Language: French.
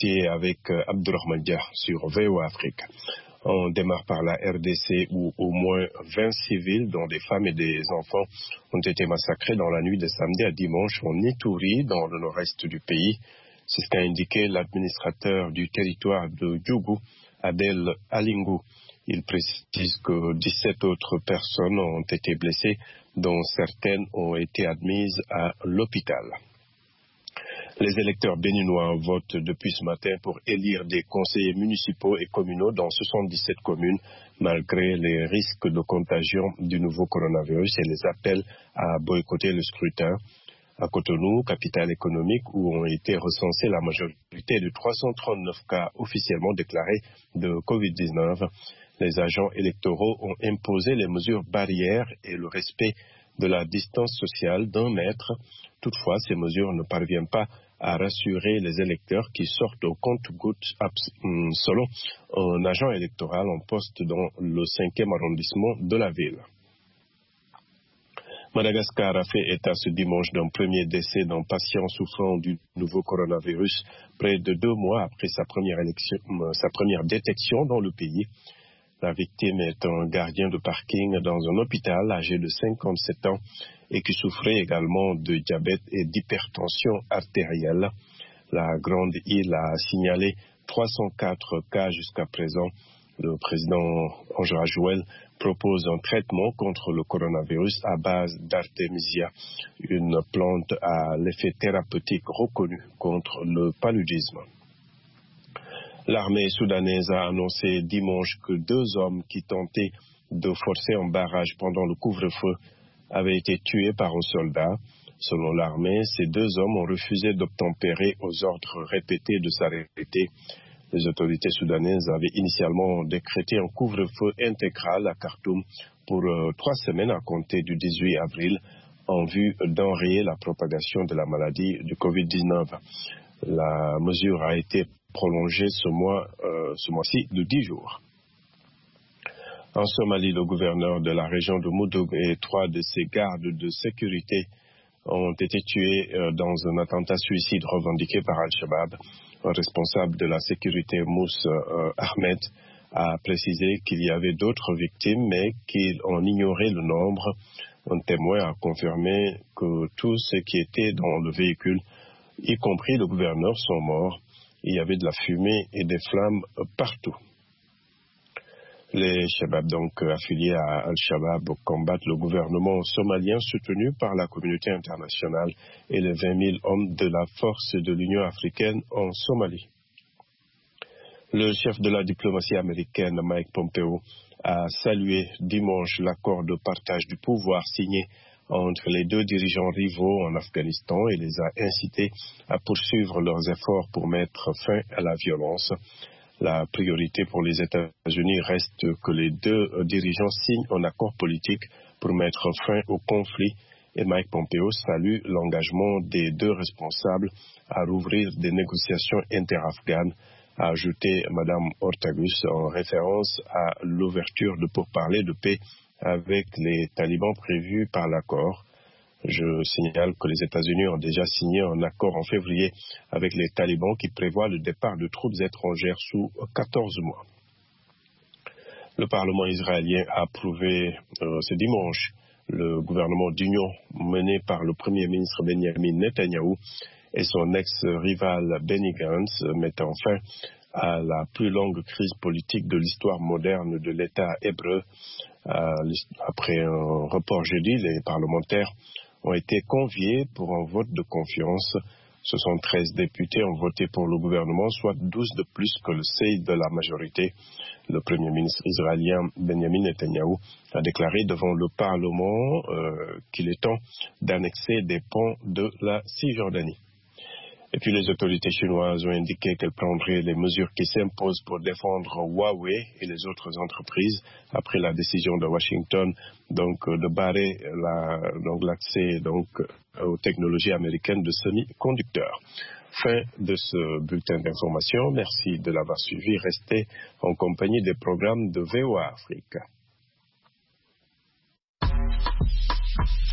avec Abdourahmane Dia sur VOA Afrique. On démarre par la RDC où au moins 20 civils, dont des femmes et des enfants, ont été massacrés dans la nuit de samedi à dimanche en Ituri, dans le nord-est du pays. C'est ce qu'a indiqué l'administrateur du territoire de Djougou, Abel Alingou. Il précise que 17 autres personnes ont été blessées, dont certaines ont été admises à l'hôpital. Les électeurs béninois votent depuis ce matin pour élire des conseillers municipaux et communaux dans 77 communes, malgré les risques de contagion du nouveau coronavirus et les appels à boycotter le scrutin. À Cotonou, capitale économique, où ont été recensés la majorité de 339 cas officiellement déclarés de Covid-19, les agents électoraux ont imposé les mesures barrières et le respect de la distance sociale d'1 mètre. Toutefois, ces mesures ne parviennent pas à rassurer les électeurs qui sortent au compte-gouttes selon un agent électoral en poste dans le 5e arrondissement de la ville. Madagascar a fait état ce dimanche d'un premier décès d'un patient souffrant du nouveau coronavirus, près de 2 mois après sa première détection dans le pays. La victime est un gardien de parking dans un hôpital âgé de 57 ans et qui souffrait également de diabète et d'hypertension artérielle. La Grande Île a signalé 304 cas jusqu'à présent. Le président Angela Joël propose un traitement contre le coronavirus à base d'artémisia, une plante à l'effet thérapeutique reconnu contre le paludisme. L'armée soudanaise a annoncé dimanche que 2 hommes qui tentaient de forcer un barrage pendant le couvre-feu avaient été tués par un soldat. Selon l'armée, ces 2 hommes ont refusé d'obtempérer aux ordres répétés de s'arrêter. Les autorités soudanaises avaient initialement décrété un couvre-feu intégral à Khartoum pour 3 semaines à compter du 18 avril en vue d'enrayer la propagation de la maladie du Covid-19. La mesure a été prolongée ce mois-ci de 10 jours. En Somalie, le gouverneur de la région de Mudug et 3 de ses gardes de sécurité ont été tués dans un attentat suicide revendiqué par Al-Shabaab. Un responsable de la sécurité, Mouss Ahmed, a précisé qu'il y avait d'autres victimes, mais qu'il en ignorait le nombre. Un témoin a confirmé que tous ceux qui étaient dans le véhicule, y compris le gouverneur, sont morts. Il y avait de la fumée et des flammes partout. Les Shabab, donc affiliés à Al-Shabaab, combattent le gouvernement somalien soutenu par la communauté internationale et les 20 000 hommes de la force de l'Union africaine en Somalie. Le chef de la diplomatie américaine, Mike Pompeo, a salué dimanche l'accord de partage du pouvoir signé entre les 2 dirigeants rivaux en Afghanistan et les a incités à poursuivre leurs efforts pour mettre fin à la violence. La priorité pour les États-Unis reste que les 2 dirigeants signent un accord politique pour mettre fin au conflit et Mike Pompeo salue l'engagement des 2 responsables à rouvrir des négociations interafghanes, a ajouté Mme Ortagus en référence à l'ouverture de pourparlers de paix avec les talibans prévus par l'accord. Je signale que les États-Unis ont déjà signé un accord en février avec les talibans qui prévoit le départ de troupes étrangères sous 14 mois. Le Parlement israélien a approuvé ce dimanche le gouvernement d'union mené par le Premier ministre Benjamin Netanyahou et son ex-rival Benny Gantz, mettant fin à la plus longue crise politique de l'histoire moderne de l'État hébreu. Après un report jeudi, les parlementaires ont été conviés pour un vote de confiance. 73 députés ont voté pour le gouvernement, soit 12 de plus que le seuil de la majorité. Le Premier ministre israélien Benjamin Netanyahou a déclaré devant le Parlement qu'il est temps d'annexer des ponts de la Cisjordanie. Et puis les autorités chinoises ont indiqué qu'elles prendraient les mesures qui s'imposent pour défendre Huawei et les autres entreprises après la décision de Washington de barrer l'accès aux technologies américaines de semi-conducteurs. Fin de ce bulletin d'information. Merci de l'avoir suivi. Restez en compagnie des programmes de VOA Afrique.